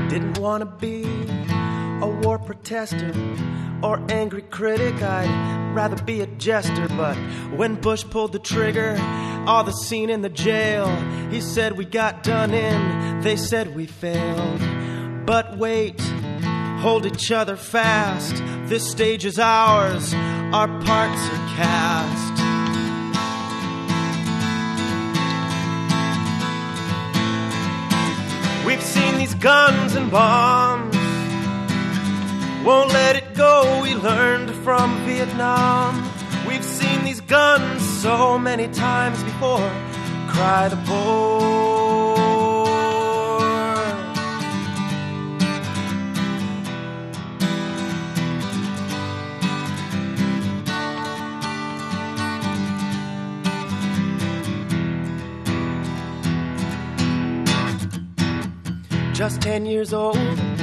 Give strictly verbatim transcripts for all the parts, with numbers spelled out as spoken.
Didn't want to be a war protester or angry critic. I'd rather be a jester. But when Bush pulled the trigger, all the scene in the jail, he said we got done in, they said we failed. But wait, hold each other fast. This stage is ours, our parts are cast. We've seen these guns and bombs, won't let it go, we learned from Vietnam. We've seen these guns so many times before, cry the poor. Just ten years old,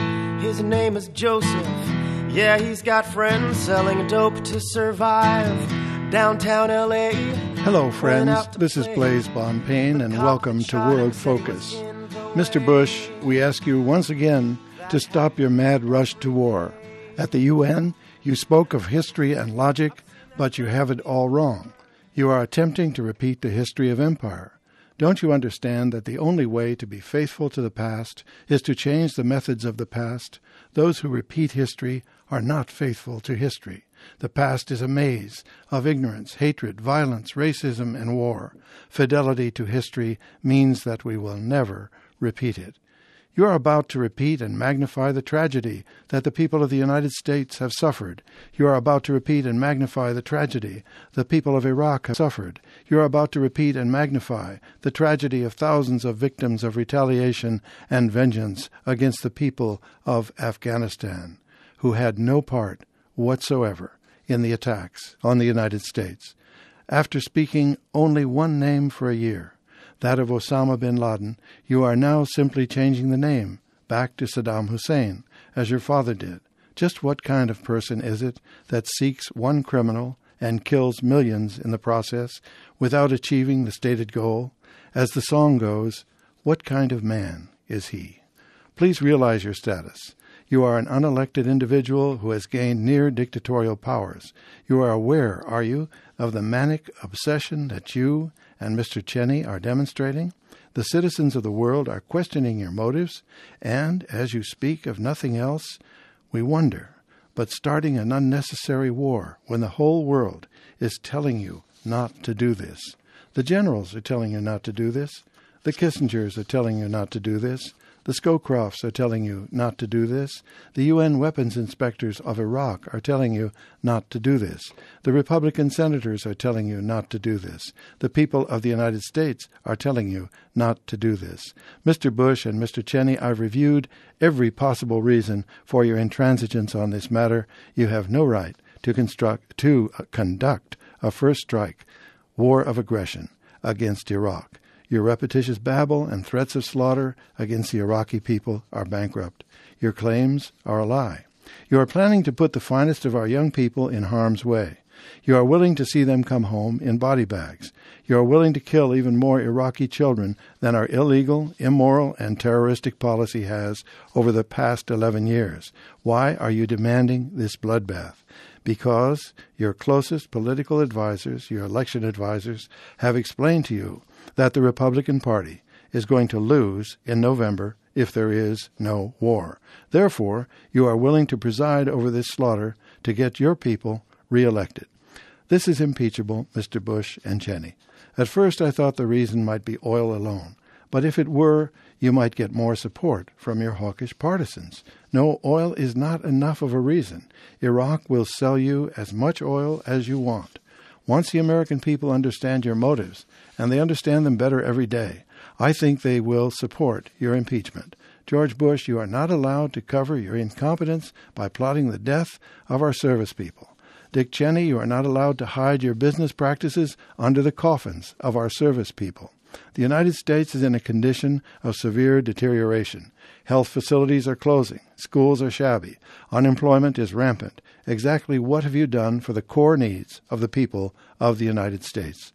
his name is Joseph. Yeah, he's got friends selling dope to survive. Downtown L A. Hello, friends. This is Blaise Bonpane, and welcome to World Focus. Mister Bush, we ask you once again to stop your mad rush to war. At the U N, you spoke of history and logic, but you have it all wrong. You are attempting to repeat the history of empire. Don't you understand that the only way to be faithful to the past is to change the methods of the past? Those who repeat history are not faithful to history. The past is a maze of ignorance, hatred, violence, racism, and war. Fidelity to history means that we will never repeat it. You are about to repeat and magnify the tragedy that the people of the United States have suffered. You are about to repeat and magnify the tragedy the people of Iraq have suffered. You are about to repeat and magnify the tragedy of thousands of victims of retaliation and vengeance against the people of Afghanistan, who had no part whatsoever in the attacks on the United States. After speaking only one name for a year, that of Osama bin Laden, you are now simply changing the name back to Saddam Hussein, as your father did. Just what kind of person is it that seeks one criminal and kills millions in the process without achieving the stated goal? As the song goes, what kind of man is he? Please realize your status. You are an unelected individual who has gained near dictatorial powers. You are aware, are you, of the manic obsession that you and Mister Cheney are demonstrating? The citizens of the world are questioning your motives, and as you speak of nothing else, we wonder, but starting an unnecessary war when the whole world is telling you not to do this. The generals are telling you not to do this. The Kissingers are telling you not to do this. The Scowcrofts are telling you not to do this. The U N weapons inspectors of Iraq are telling you not to do this. The Republican senators are telling you not to do this. The people of the United States are telling you not to do this. Mister Bush and Mister Cheney, I've reviewed every possible reason for your intransigence on this matter. You have no right to construct to uh, conduct a first strike war of aggression against Iraq. Your repetitious babble and threats of slaughter against the Iraqi people are bankrupt. Your claims are a lie. You are planning to put the finest of our young people in harm's way. You are willing to see them come home in body bags. You are willing to kill even more Iraqi children than our illegal, immoral, and terroristic policy has over the past eleven years. Why are you demanding this bloodbath? Because your closest political advisors, your election advisors, have explained to you that the Republican Party is going to lose in November if there is no war. Therefore, you are willing to preside over this slaughter to get your people reelected. This is impeachable, Mister Bush and Cheney. At first I thought the reason might be oil alone, but if it were, you might get more support from your hawkish partisans. No, oil is not enough of a reason. Iraq will sell you as much oil as you want. Once the American people understand your motives, and they understand them better every day, I think they will support your impeachment. George Bush, you are not allowed to cover your incompetence by plotting the death of our service people. Dick Cheney, you are not allowed to hide your business practices under the coffins of our service people. The United States is in a condition of severe deterioration. Health facilities are closing. Schools are shabby. Unemployment is rampant. Exactly what have you done for the core needs of the people of the United States?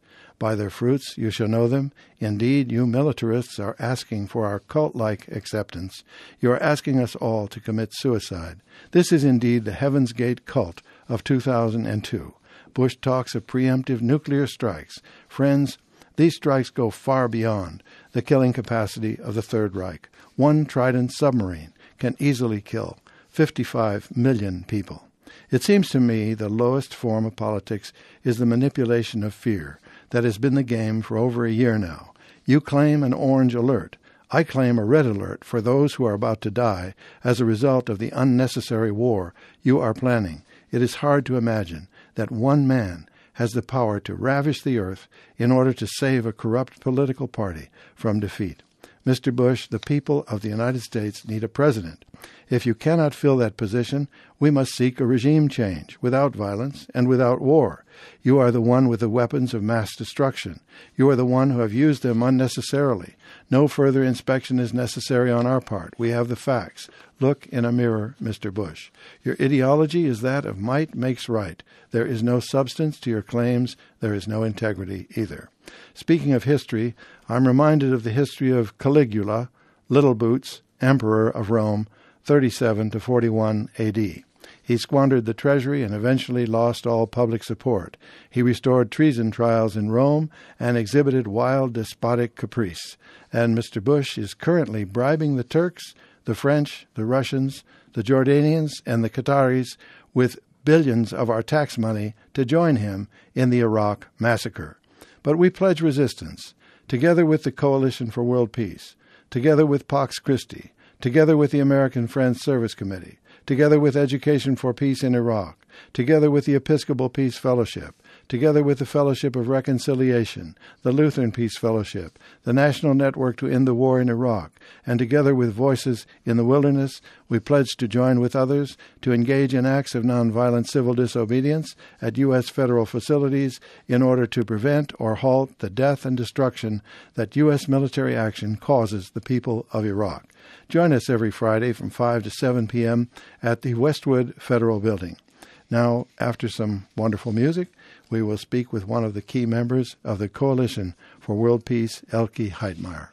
By their fruits you shall know them. Indeed, you militarists are asking for our cult-like acceptance. You are asking us all to commit suicide. This is indeed the Heaven's Gate cult of two thousand two. Bush talks of preemptive nuclear strikes. Friends, these strikes go far beyond the killing capacity of the Third Reich. One Trident submarine can easily kill fifty-five million people. It seems to me the lowest form of politics is the manipulation of fear that has been the game for over a year now. You claim an orange alert. I claim a red alert for those who are about to die as a result of the unnecessary war you are planning. It is hard to imagine that one man has the power to ravish the earth in order to save a corrupt political party from defeat. Mister Bush, the people of the United States need a president. If you cannot fill that position, we must seek a regime change without violence and without war. You are the one with the weapons of mass destruction. You are the one who have used them unnecessarily. No further inspection is necessary on our part. We have the facts. Look in a mirror, Mister Bush. Your ideology is that of might makes right. There is no substance to your claims. There is no integrity either. Speaking of history, I'm reminded of the history of Caligula, Little Boots, Emperor of Rome, thirty-seven to forty-one A D. He squandered the treasury and eventually lost all public support. He restored treason trials in Rome and exhibited wild despotic caprice. And Mister Bush is currently bribing the Turks, the French, the Russians, the Jordanians, and the Qataris with billions of our tax money to join him in the Iraq massacre. But we pledge resistance, together with the Coalition for World Peace, together with Pax Christi, together with the American Friends Service Committee, together with Education for Peace in Iraq, together with the Episcopal Peace Fellowship, together with the Fellowship of Reconciliation, the Lutheran Peace Fellowship, the National Network to End the War in Iraq, and together with Voices in the Wilderness, we pledge to join with others to engage in acts of nonviolent civil disobedience at U S federal facilities in order to prevent or halt the death and destruction that U S military action causes the people of Iraq. Join us every Friday from five to seven p.m. at the Westwood Federal Building. Now, after some wonderful music, we will speak with one of the key members of the Coalition for World Peace, Elke Heitmeyer.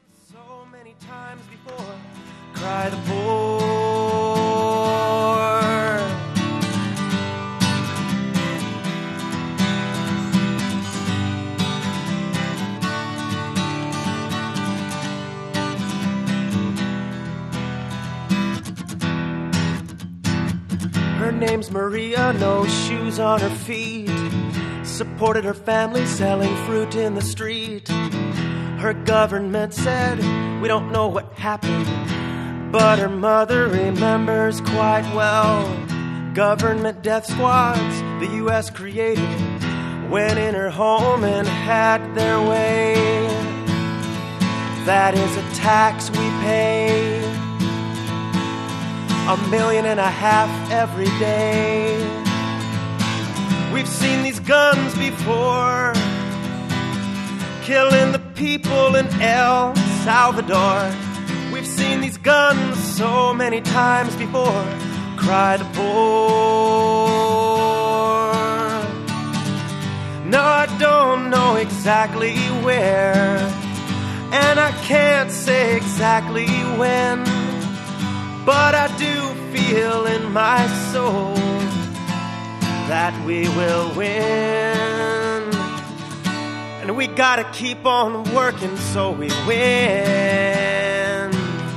So many times before, cry the poor. Her name's Maria, no shoes on her feet. Supported her family selling fruit in the street. Her government said, we don't know what happened, but her mother remembers quite well. Government death squads the U S created went in her home and had their way. That is a tax we pay, a million and a half every day. We've seen these guns before, killing the people in El Salvador. We've seen these guns so many times before, cry the poor. No, I don't know exactly where, and I can't say exactly when, but I do feel in my soul that we will win. And we gotta keep on working so we win.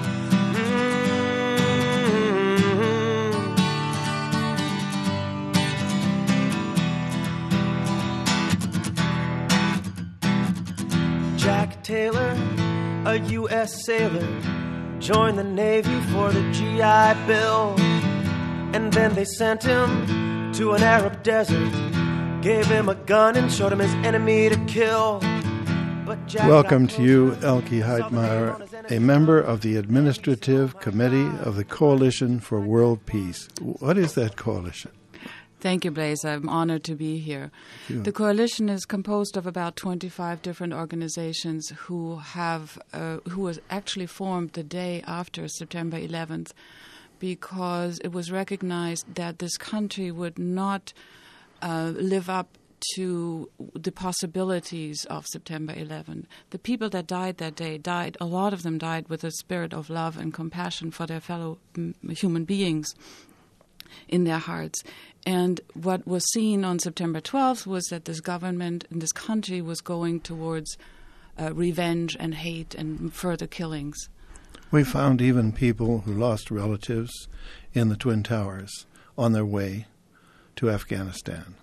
Mm-hmm. Jack Taylor, a U S sailor, joined the Navy for the G I Bill, and then they sent him to an Arab desert, gave him a gun and showed him his enemy to kill. But Jack Welcome to you, Elke Heitmeyer, a member of the Administrative Committee of the Coalition for World Peace. What is that coalition? Thank you, Blaise. I'm honored to be here. The coalition is composed of about twenty-five different organizations who have uh, who was actually formed the day after September eleventh, because it was recognized that this country would not uh, live up to the possibilities of September eleventh. The people that died that day died, a lot of them died with a spirit of love and compassion for their fellow m- human beings in their hearts. And what was seen on September twelfth was that this government in this country was going towards uh, revenge and hate and further killings. We found even people who lost relatives in the Twin Towers on their way to Afghanistan,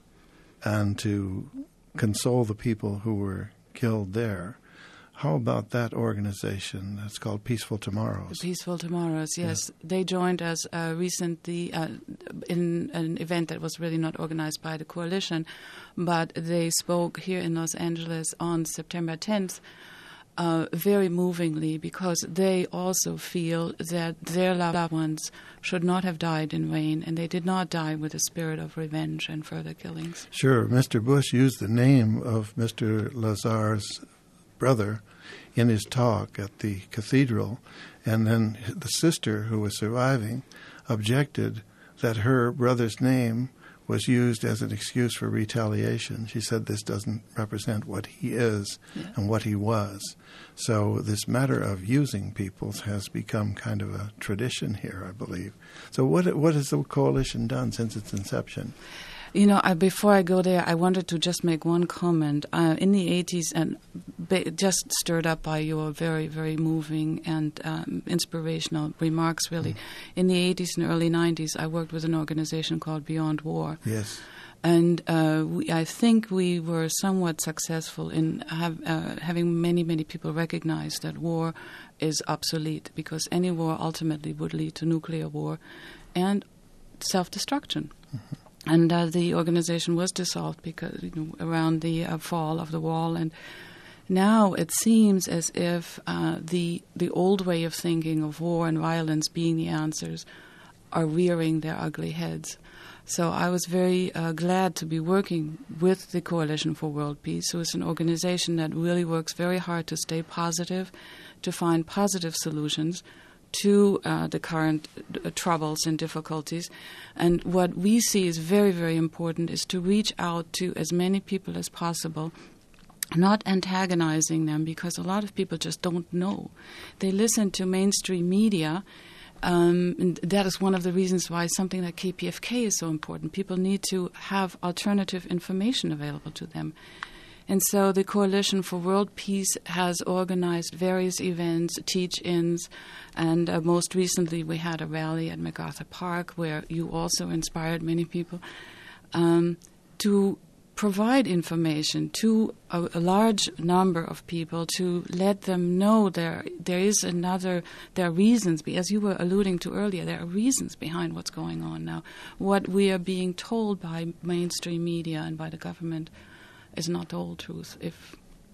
and to console the people who were killed there. How about that organization that's called Peaceful Tomorrows? Peaceful Tomorrows, yes. Yeah. They joined us uh, recently uh, in an event that was really not organized by the coalition, but they spoke here in Los Angeles on September tenth uh, very movingly, because they also feel that their loved ones should not have died in vain, and they did not die with a spirit of revenge and further killings. Sure. Mister Bush used the name of Mister Lazar's brother in his talk at the cathedral, and then the sister, who was surviving, objected that her brother's name was used as an excuse for retaliation. She said this doesn't represent what he is yeah. and what he was. So this matter of using peoples has become kind of a tradition here, I believe. So what what has the coalition done since its inception? You know, I, before I go there, I wanted to just make one comment. Uh, in the eighties, and ba- just stirred up by your very, very moving and um, inspirational remarks, really. Mm. In the eighties and early nineties, I worked with an organization called Beyond War. Yes. And uh, we, I think we were somewhat successful in have, uh, having many, many people recognize that war is obsolete, because any war ultimately would lead to nuclear war and self-destruction. Mm-hmm. And uh, the organization was dissolved because you know, around the uh, fall of the wall, and now it seems as if uh, the the old way of thinking of war and violence being the answers are rearing their ugly heads. So I was very uh, glad to be working with the Coalition for World Peace, who is an organization that really works very hard to stay positive, to find positive solutions to uh, the current uh, troubles and difficulties. And what we see is very, very important is to reach out to as many people as possible, not antagonizing them, because a lot of people just don't know. They listen to mainstream media. Um, and that is one of the reasons why something like K P F K is so important. People need to have alternative information available to them. And so the Coalition for World Peace has organized various events, teach-ins, and uh, most recently we had a rally at MacArthur Park where you also inspired many people um, to provide information to a, a large number of people, to let them know there there is another, there are reasons, as you were alluding to earlier, there are reasons behind what's going on now. What we are being told by mainstream media and by the government is not the whole truth, if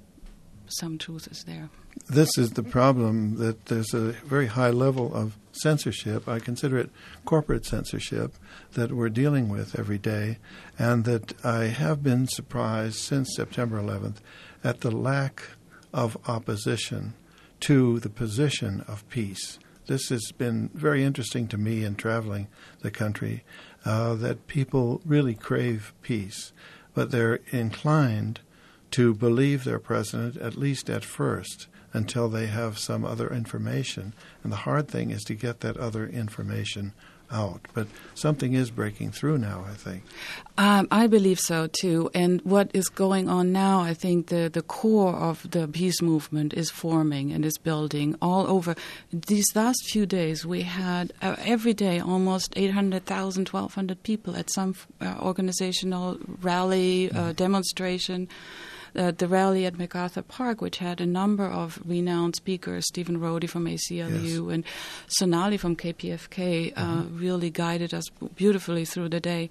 some truth is there. This is the problem, that there's a very high level of censorship. I consider it corporate censorship that we're dealing with every day, and that I have been surprised since September eleventh at the lack of opposition to the position of peace. This has been very interesting to me in traveling the country, uh, that people really crave peace, but they're inclined to believe their president, at least at first, until they have some other information. And the hard thing is to get that other information out. But something is breaking through now, I think. Um, I believe so, too. And what is going on now, I think the, the core of the peace movement is forming and is building all over. These last few days, we had uh, every day almost eight hundred thousand, twelve hundred people at some uh, organizational rally, uh, mm. demonstration. Uh, the rally at MacArthur Park, which had a number of renowned speakers, Stephen Rody from A C L U yes. and Sonali from K P F K, uh, mm-hmm. really guided us beautifully through the day.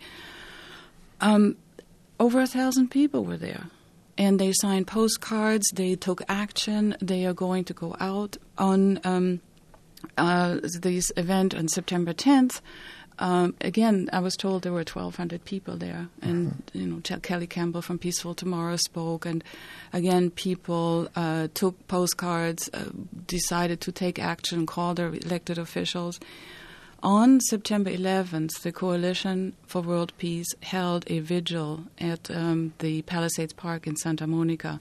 Um, over a thousand people were there, and they signed postcards, they took action, they are going to go out on um, uh, this event on September tenth. Um, again, I was told there were twelve hundred people there, and mm-hmm. you know, Ch- Kelly Campbell from Peaceful Tomorrow spoke, and again, people uh, took postcards, uh, decided to take action, call their elected officials. On September eleventh, the Coalition for World Peace held a vigil at um, the Palisades Park in Santa Monica.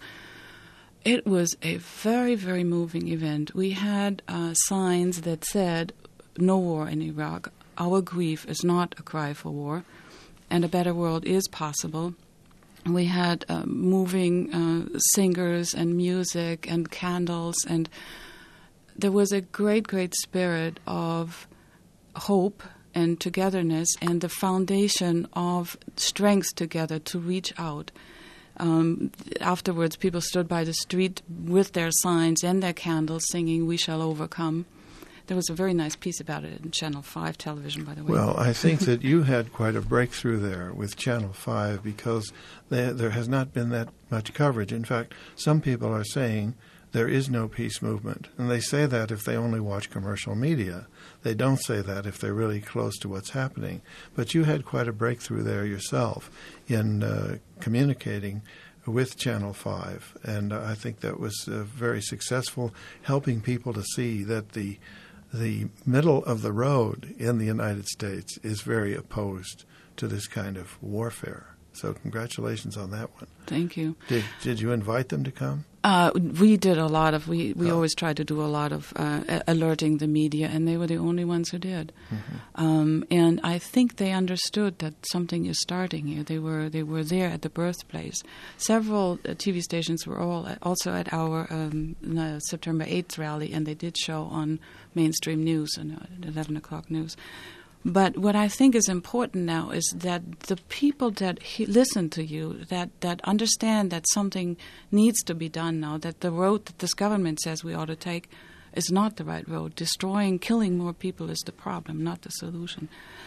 It was a very, very moving event. We had uh, signs that said, "No war in Iraq. Our grief is not a cry for war, and a better world is possible." We had uh, moving uh, singers and music and candles, and there was a great, great spirit of hope and togetherness and the foundation of strength together to reach out. Um, afterwards, people stood by the street with their signs and their candles singing, "We shall overcome." There was a very nice piece about it in Channel five television, by the way. Well, I think that you had quite a breakthrough there with Channel five because there, there has not been that much coverage. In fact, some people are saying there is no peace movement. And they say that if they only watch commercial media. They don't say that if they're really close to what's happening. But you had quite a breakthrough there yourself in uh, communicating with Channel five. And uh, I think that was uh, very successful, helping people to see that the the middle of the road in the United States is very opposed to this kind of warfare. So congratulations on that one. Thank you. Did did you invite them to come? Uh, we did a lot of, we, we oh. always tried to do a lot of uh, alerting the media, and they were the only ones who did. Mm-hmm. Um, and I think they understood that something is starting here. They were they were there at the birthplace. Several uh, T V stations were all at, also at our um, uh, September eighth rally, and they did show on mainstream news and uh, eleven o'clock news. But what I think is important now is that the people that he, listen to you, that, that understand that something needs to be done now, that the road that this government says we ought to take is not the right road. Destroying, killing more people is the problem, not the solution.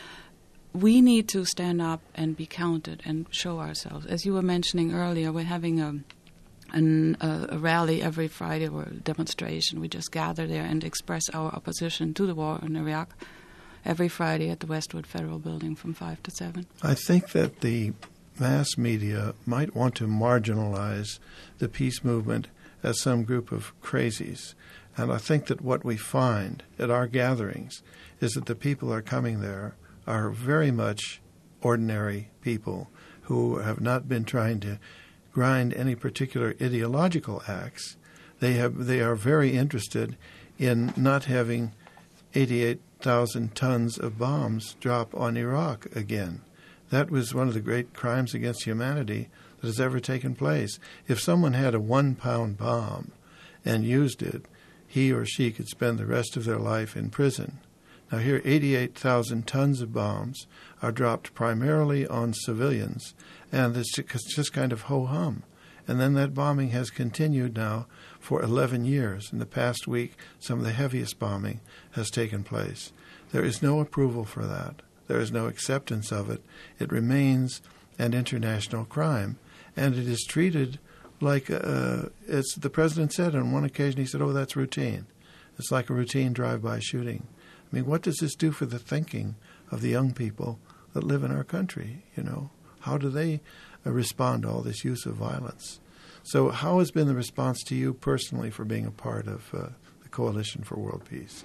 We need to stand up and be counted and show ourselves. As you were mentioning earlier, we're having a An, uh, a rally every Friday or a demonstration. We just gather there and express our opposition to the war in Iraq every Friday at the Westwood Federal Building from five to seven. I think that the mass media might want to marginalize the peace movement as some group of crazies. And I think that what we find at our gatherings is that the people who are coming there are very much ordinary people who have not been trying to grind any particular ideological axe. They have they are very interested in not having eighty-eight thousand tons of bombs drop on Iraq again. That was one of the great crimes against humanity that has ever taken place. If someone had a one-pound bomb and used it, he or she could spend the rest of their life in prison. Now here, eighty-eight thousand tons of bombs are dropped primarily on civilians, and it's just kind of ho-hum. And then that bombing has continued now for eleven years. In the past week, some of the heaviest bombing has taken place. There is no approval for that. There is no acceptance of it. It remains an international crime, and it is treated like, uh, as the president said on one occasion, he said, oh, that's routine. It's like a routine drive-by shooting. I mean, what does this do for the thinking of the young people that live in our country, you know? How do they uh, respond to all this use of violence? So how has been the response to you personally for being a part of uh, the Coalition for World Peace?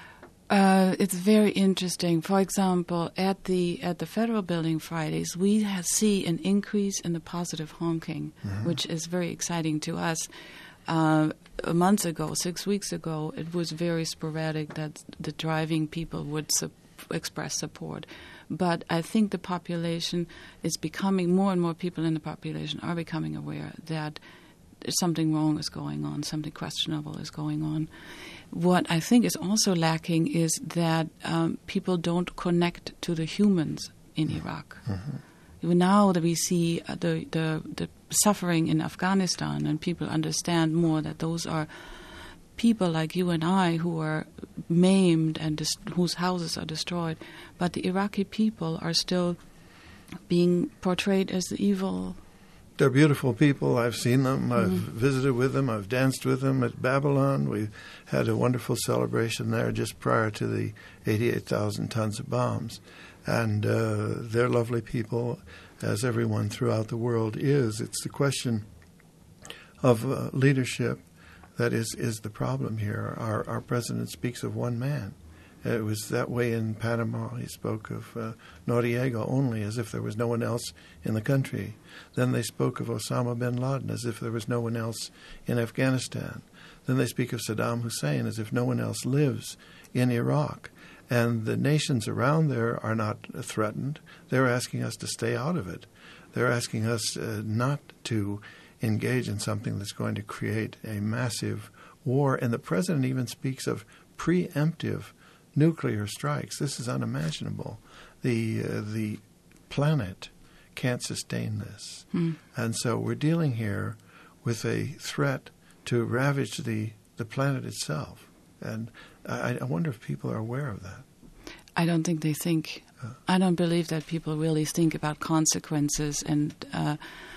Uh, it's very interesting. For example, at the at the Federal Building Fridays, we have, see an increase in the positive honking, mm-hmm. which is very exciting to us. Uh, a month ago, six weeks ago, it was very sporadic that the driving people would su- express support. But I think the population is becoming, more and more people in the population are becoming aware that something wrong is going on, something questionable is going on. What I think is also lacking is that um, people don't connect to the humans in Iraq. Mm-hmm. Now that we see uh, the, the the suffering in Afghanistan, and people understand more that those are people like you and I who are maimed and dis- whose houses are destroyed, but the Iraqi people are still being portrayed as the evil. They're beautiful people. I've seen them. I've Mm-hmm. visited with them. I've danced with them at Babylon. We had a wonderful celebration there just prior to the eighty-eight thousand tons of bombs. And uh, they're lovely people, as everyone throughout the world is. It's the question of uh, leadership that is, is the problem here. Our, our president speaks of one man, It was that way in Panama. He spoke of uh, Noriega only as if there was no one else in the country. Then they spoke of Osama bin Laden as if there was no one else in Afghanistan. Then they speak of Saddam Hussein as if no one else lives in Iraq. And the nations around there are not threatened. They're asking us to stay out of it. They're asking us uh, not to engage in something that's going to create a massive war. And the president even speaks of preemptive nuclear strikes. This is unimaginable. The uh, the planet can't sustain this. Mm. And so we're dealing here with a threat to ravage the, the planet itself. And I, I wonder if people are aware of that. I don't think they think. Uh, I don't believe that people really think about consequences. And uh,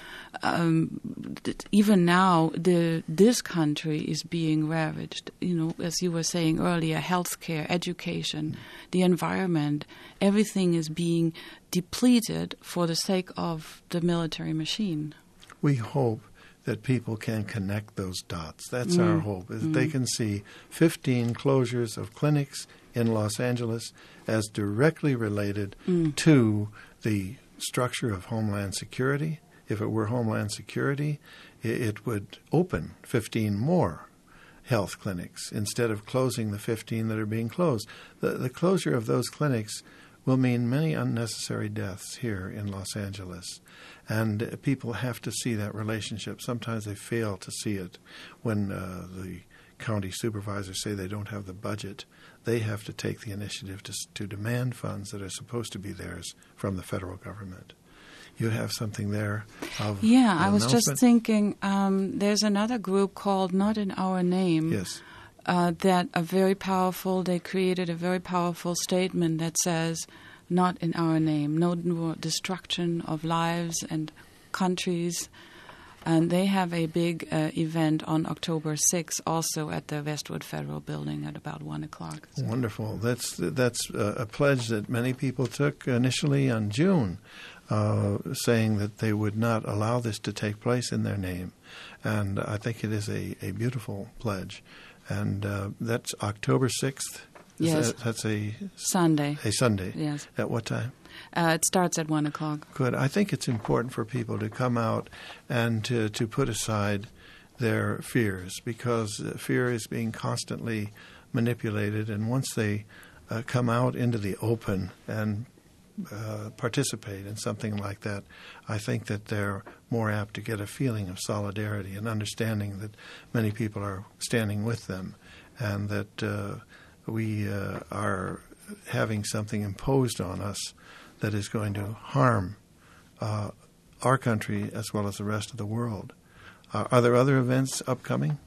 um, th- even now, the this country is being ravaged. You know, as you were saying earlier, healthcare, education, mm. the environment, everything is being depleted for the sake of the military machine. We hope that people can connect those dots. That's mm. our hope, is mm. they can see fifteen closures of clinics in Los Angeles as directly related mm. to the structure of Homeland Security. If it were Homeland Security, it, it would open fifteen more health clinics instead of closing the fifteen that are being closed. The, the closure of those clinics will mean many unnecessary deaths here in Los Angeles. And uh, people have to see that relationship. Sometimes they fail to see it when uh, the county supervisors say they don't have the budget. They have to take the initiative to, to demand funds that are supposed to be theirs from the federal government. You have something there of Yeah, I was just thinking um, there's another group called Not in Our Name. Yes. Uh, that are very powerful. They created a very powerful statement that says, not in our name, no more destruction of lives and countries. And they have a big uh, event on October sixth also at the Westwood Federal Building at about one o'clock. So. Wonderful. That's that's a, a pledge that many people took initially on June, uh, saying that they would not allow this to take place in their name. And I think it is a, a beautiful pledge. And uh, that's October sixth. Is yes. That, that's a Sunday. A Sunday. Yes. At what time? Uh, it starts at one o'clock. Good. I think it's important for people to come out and to, to put aside their fears, because fear is being constantly manipulated. And once they uh, come out into the open and uh, participate in something like that, I think that they're more apt to get a feeling of solidarity and understanding that many people are standing with them, and that uh, we uh, are having something imposed on us that is going to harm uh, our country as well as the rest of the world. Uh, are there other events upcoming?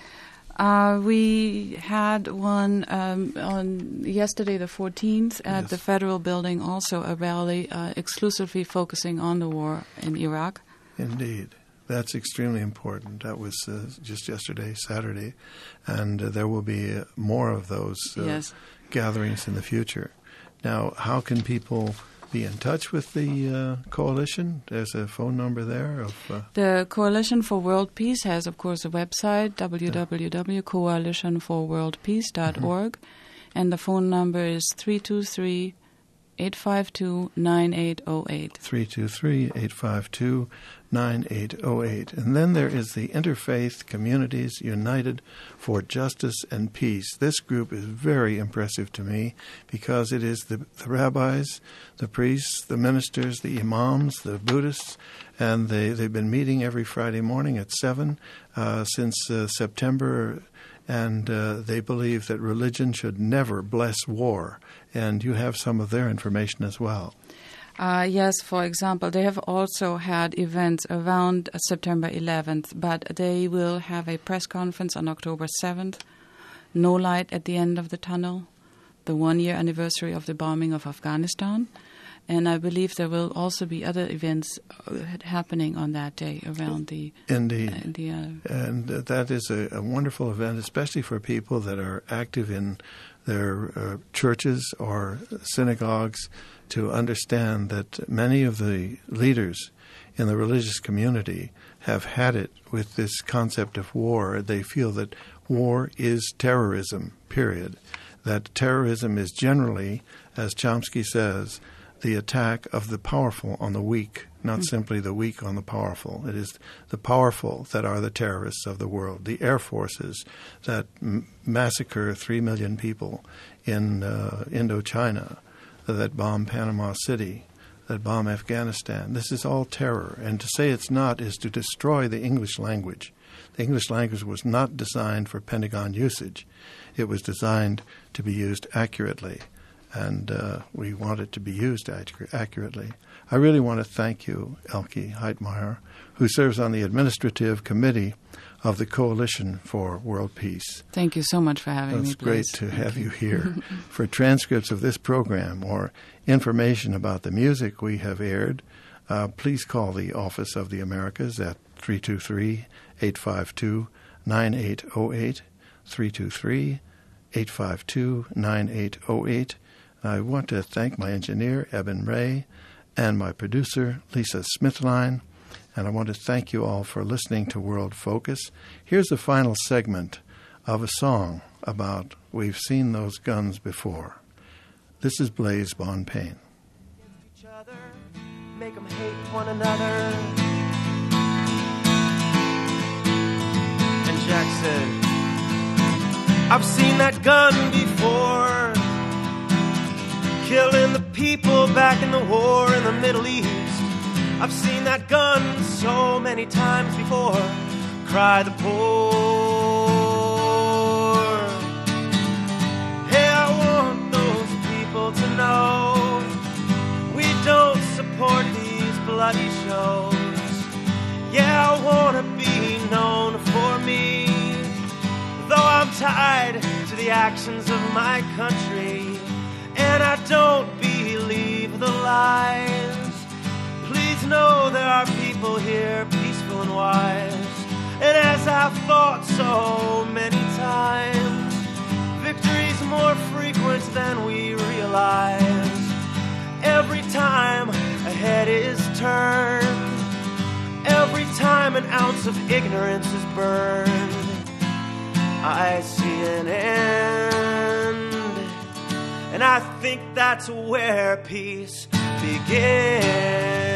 Uh, we had one um, on yesterday, the fourteenth, at yes. the Federal Building, also a rally uh, exclusively focusing on the war in Iraq. Indeed. That's extremely important. That was uh, just yesterday, Saturday, and uh, there will be uh, more of those uh, yes. gatherings in the future. Now, how can people be in touch with the uh, coalition? There's a phone number there. Of uh, the Coalition for World Peace has, of course, a website, w w w dot coalition for world peace dot org, mm-hmm. and the phone number is three two three, eight five two, nine eight zero eight. three two three, eight five two, nine eight zero eight. And then there is the Interfaith Communities United for Justice and Peace. This group is very impressive to me because it is the, the rabbis, the priests, the ministers, the imams, the Buddhists, and they, they've been meeting every Friday morning at seven uh, since uh, September, and uh, they believe that religion should never bless war. And you have some of their information as well. Uh, yes, for example, they have also had events around uh, September eleventh, but they will have a press conference on October seventh, No Light at the End of the Tunnel, the one-year anniversary of the bombing of Afghanistan. And I believe there will also be other events uh, happening on that day around the... Indeed. Uh, the, uh, and uh, that is a, a wonderful event, especially for people that are active in their uh, churches or synagogues, to understand that many of the leaders in the religious community have had it with this concept of war. They feel that war is terrorism, period. that terrorism is generally, as Chomsky says, the attack of the powerful on the weak, not mm-hmm. simply the weak on the powerful. It is the powerful that are the terrorists of the world, the air forces that m- massacre three million people in uh, Indochina, that bomb Panama City, that bomb Afghanistan. This is all terror. And to say it's not is to destroy the English language. The English language was not designed for Pentagon usage. It was designed to be used accurately. And uh, we want it to be used accur- accurately. I really want to thank you, Elke Heitmeyer, who serves on the administrative committee of the Coalition for World Peace. Thank you so much for having well, me. It's great please. to thank have you. you here. For transcripts of this program or information about the music we have aired, uh, please call the Office of the Americas at three two three, eight five two, nine eight zero eight, three two three, eight five two, nine eight zero eight. I want to thank my engineer, Eben Ray, and my producer, Lisa Smithline. And I want to thank you all for listening to World Focus. Here's the final segment of a song about We've Seen Those Guns Before. This is Blaise Bonpane. Each other, make them hate one another. And Jack said, I've seen that gun before, killing the people back in the war in the Middle East. I've seen that gun so many times before, cry the poor. Hey, I want those people to know we don't support these bloody shows. Yeah, I want to be known for me, though I'm tied to the actions of my country, and I don't believe the lies. Please know there are people here, peaceful and wise. And as I've thought so many times, victory's more frequent than we realize. Every time a head is turned, every time an ounce of ignorance is burned, I see an end. And I think that's where peace begins.